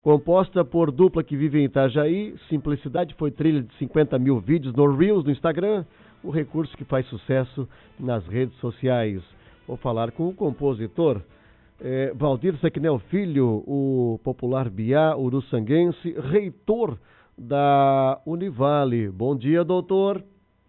Composta por dupla que vive em Itajaí, Simplicidade foi trilha de 50 mil vídeos no Reels, no Instagram, o recurso que faz sucesso nas redes sociais. Vou falar com o compositor, Valdir Sequinel Filho, o popular biá uruçanguense, reitor da Univale. Bom dia, doutor.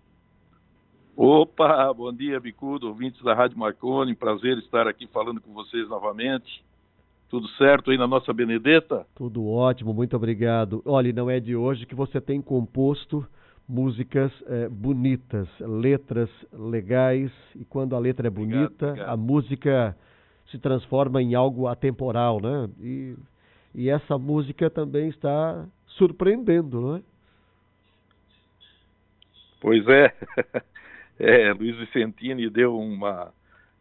Opa, bom dia, Bicudo, ouvintes da Rádio Marconi, prazer estar aqui falando com vocês novamente. Tudo certo aí na nossa Benedetta? Tudo ótimo, muito obrigado. Olha, não é de hoje que você tem composto músicas bonitas, letras legais, e quando a letra é bonita, obrigado. A música se transforma em algo atemporal, né? E essa música também está surpreendendo, não é? Pois é. Luiz Vicentini deu uma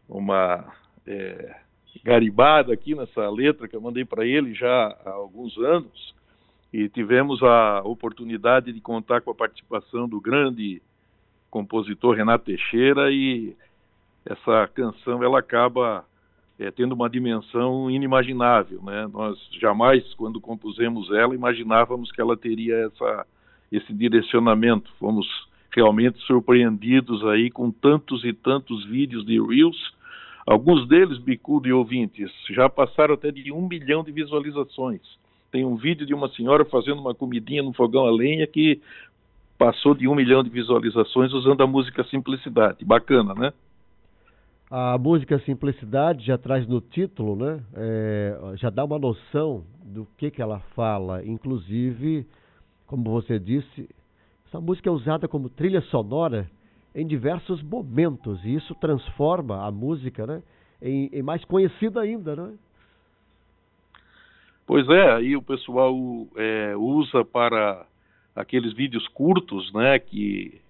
garibada aqui nessa letra que eu mandei para ele já há alguns anos, e tivemos a oportunidade de contar com a participação do grande compositor Renato Teixeira, e essa canção ela acaba tendo uma dimensão inimaginável, né? Nós jamais, quando compusemos ela, imaginávamos que ela teria esse direcionamento. Fomos realmente surpreendidos aí com tantos e tantos vídeos de Reels. Alguns deles, Bicudo e ouvintes, já passaram até de 1 milhão de visualizações. Tem um vídeo de uma senhora fazendo uma comidinha no fogão a lenha que passou de 1 milhão de visualizações usando a música Simplicidade. Bacana, né? A música Simplicidade já traz no título, né? Já dá uma noção do que ela fala. Inclusive, como você disse, essa música é usada como trilha sonora em diversos momentos, e isso transforma a música, né, em mais conhecida ainda, né? Pois é, aí o pessoal usa para aqueles vídeos curtos, né, que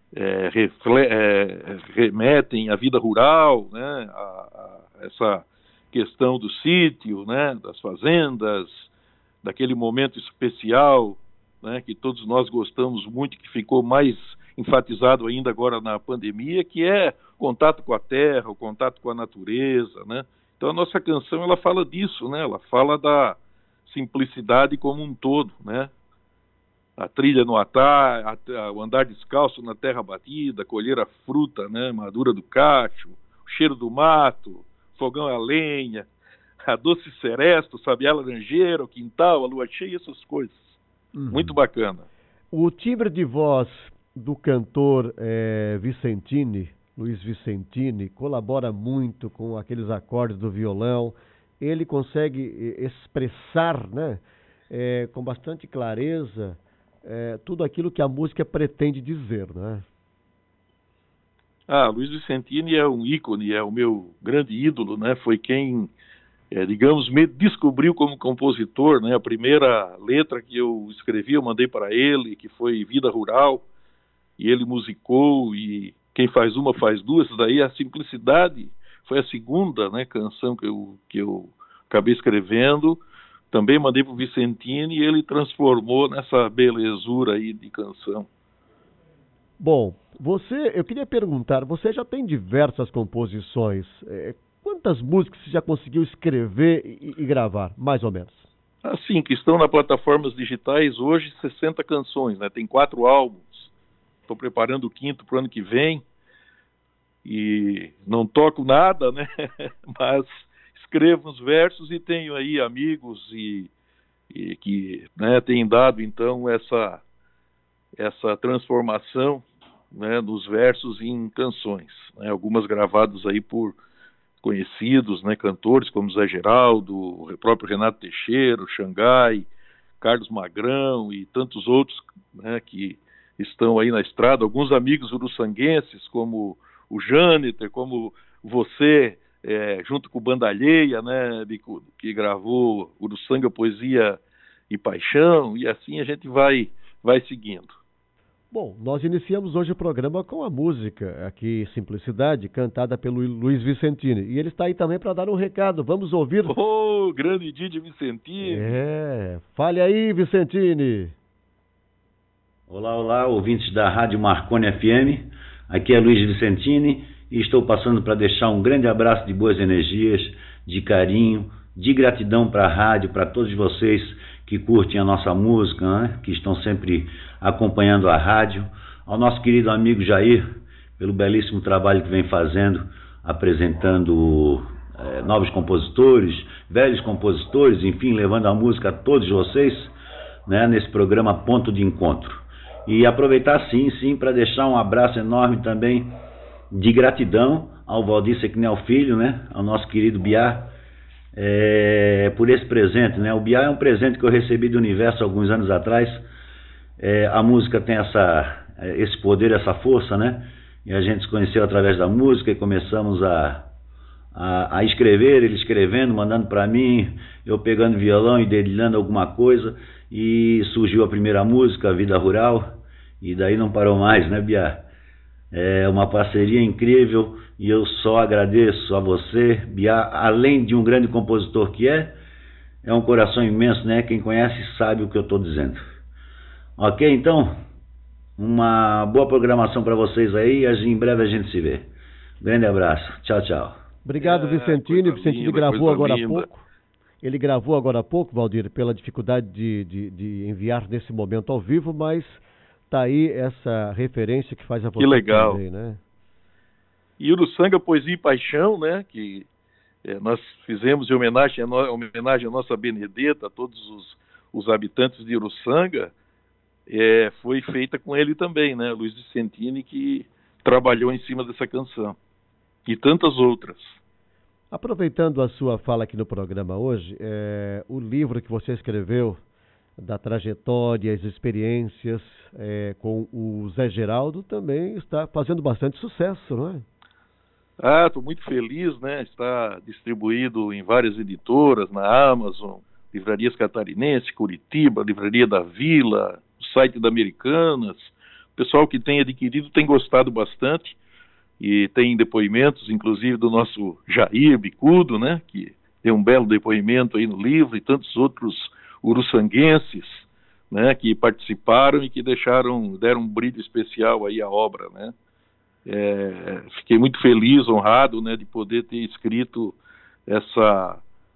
remetem à vida rural, né, a essa questão do sítio, né, das fazendas, daquele momento especial, né, que todos nós gostamos muito, que ficou mais enfatizado ainda agora na pandemia, que é o contato com a terra, o contato com a natureza, né? Então a nossa canção ela fala disso, né? Ela fala da simplicidade como um todo, né? A trilha no atar, o andar descalço na terra batida, colher a fruta, né, madura do cacho, o cheiro do mato, fogão a lenha, a doce seresta, o sabiá laranjeira, o quintal, a lua cheia, essas coisas. Muito bacana. O timbre de voz do cantor Vicentini, Luiz Vicentini, colabora muito com aqueles acordes do violão. Ele consegue expressar, né, com bastante clareza tudo aquilo que a música pretende dizer, né? Luiz Vicentini é um ícone, é o meu grande ídolo, né? Foi quem, digamos, me descobriu como compositor, né? A primeira letra que eu escrevi, eu mandei para ele, que foi Vida Rural, e ele musicou, e quem faz uma faz duas. Daí a Simplicidade foi a segunda, né, canção que eu acabei escrevendo. Também mandei para o Vicentini e ele transformou nessa belezura aí de canção. Bom, eu queria perguntar, você já tem diversas composições. Quantas músicas você já conseguiu escrever e gravar, mais ou menos? Assim, que estão nas plataformas digitais hoje, 60 canções, né? Tem 4 álbuns. Estou preparando o 5º para o ano que vem. E não toco nada, né? Mas escrevo os versos e tenho aí amigos e que, né, têm dado, então, essa transformação, né, dos versos em canções, né? Algumas gravadas aí por conhecidos, né, cantores como Zé Geraldo, o próprio Renato Teixeira, o Xangai, Carlos Magrão e tantos outros, né, que estão aí na estrada. Alguns amigos uruçanguenses, como o Jâniter, como você, junto com o Bandalheia, né, que gravou Uruçanga, Poesia e Paixão, e assim a gente vai seguindo. Bom, nós iniciamos hoje o programa com a música aqui, Simplicidade, cantada pelo Luiz Vicentini. E ele está aí também para dar um recado. Vamos ouvir? Grande Didi Vicentini! Fale aí, Vicentini! Olá, ouvintes da Rádio Marconi FM. Aqui é Luiz Vicentini e estou passando para deixar um grande abraço de boas energias, de carinho, de gratidão para a rádio, para todos vocês que que curtem a nossa música, né? Que estão sempre acompanhando a rádio, ao nosso querido amigo Jair, pelo belíssimo trabalho que vem fazendo, apresentando novos compositores, velhos compositores, enfim, levando a música a todos vocês, né, nesse programa Ponto de Encontro. E aproveitar sim, para deixar um abraço enorme também de gratidão ao Valdir Sequinel Filho, né, ao nosso querido Biá, por esse presente, né? O Biá é um presente que eu recebi do universo alguns anos atrás. A música tem esse poder, essa força, né? E a gente se conheceu através da música e começamos a escrever, ele escrevendo, mandando para mim, eu pegando violão e dedilhando alguma coisa, e surgiu a primeira música, Vida Rural, e daí não parou mais, né, Biá? É uma parceria incrível e eu só agradeço a você, Biá, além de um grande compositor que é um coração imenso, né? Quem conhece sabe o que eu estou dizendo. Ok, então, uma boa programação para vocês aí e em breve a gente se vê. Grande abraço, tchau, tchau. Obrigado, Vicentini. O Vicentini gravou agora linda. há pouco. Ele gravou agora há pouco, Valdir, pela dificuldade de enviar nesse momento ao vivo, mas tá aí essa referência que faz a Que legal. Também, né? E Uruçanga, Poesia e Paixão, né? Que nós fizemos em homenagem à nossa Benedetta, a todos os habitantes de Uruçanga, foi feita com ele também, né? Luiz Vicentini, que trabalhou em cima dessa canção. E tantas outras. Aproveitando a sua fala aqui no programa hoje, o livro que você escreveu, da trajetória, as experiências com o Zé Geraldo, também está fazendo bastante sucesso, não é? Estou muito feliz, né? Está distribuído em várias editoras, na Amazon, Livrarias Catarinenses, Curitiba, Livraria da Vila, o site da Americanas. O pessoal que tem adquirido tem gostado bastante. E tem depoimentos, inclusive, do nosso Jair Bicudo, né, que tem um belo depoimento aí no livro, e tantos outros uruçanguenses, né, que participaram e que deram um brilho especial aí à obra, né. Fiquei muito feliz, honrado, né, de poder ter escrito essa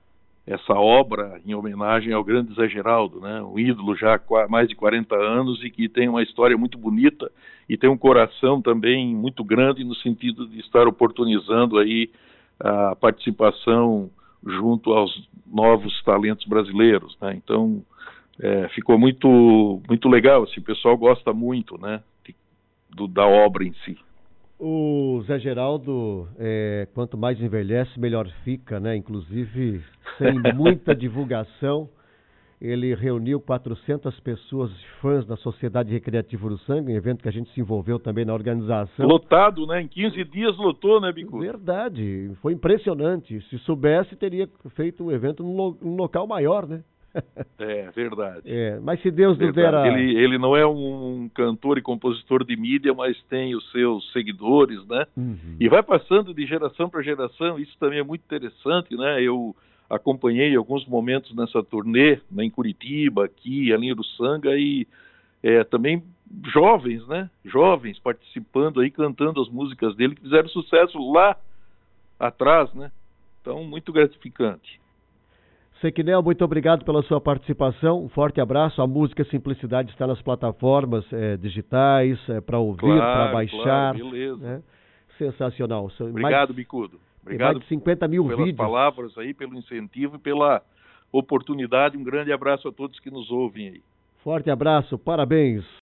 obra em homenagem ao grande Zé Geraldo, né, um ídolo já há mais de 40 anos e que tem uma história muito bonita e tem um coração também muito grande no sentido de estar oportunizando aí a participação junto aos novos talentos brasileiros, né? Então ficou muito legal, assim, o pessoal gosta muito, né, da obra em si. O Zé Geraldo, quanto mais envelhece, melhor fica, né? Inclusive, sem muita divulgação, ele reuniu 400 pessoas, fãs da Sociedade Recreativa Uruçanga, um evento que a gente se envolveu também na organização. Lotado, né? Em 15 dias lotou, né, Bicudo? Verdade, foi impressionante. Se soubesse, teria feito um evento num local maior, né? Verdade. Mas se Deus nos dera... Ele não é um cantor e compositor de mídia, mas tem os seus seguidores, né? Uhum. E vai passando de geração para geração, isso também é muito interessante, né? Eu acompanhei alguns momentos nessa turnê, né, em Curitiba, aqui, ali em Uruçanga, e também jovens, né? Jovens participando aí, cantando as músicas dele, que fizeram sucesso lá atrás, né? Então, muito gratificante. Sequinel, muito obrigado pela sua participação, um forte abraço. A música Simplicidade está nas plataformas digitais, para ouvir, para baixar. Claro, beleza. Né? Sensacional. Obrigado, Bicudo. Obrigado mais de 50 mil pelas vídeos. palavras aí, pelo incentivo e pela oportunidade. Um grande abraço a todos que nos ouvem aí. Forte abraço, parabéns.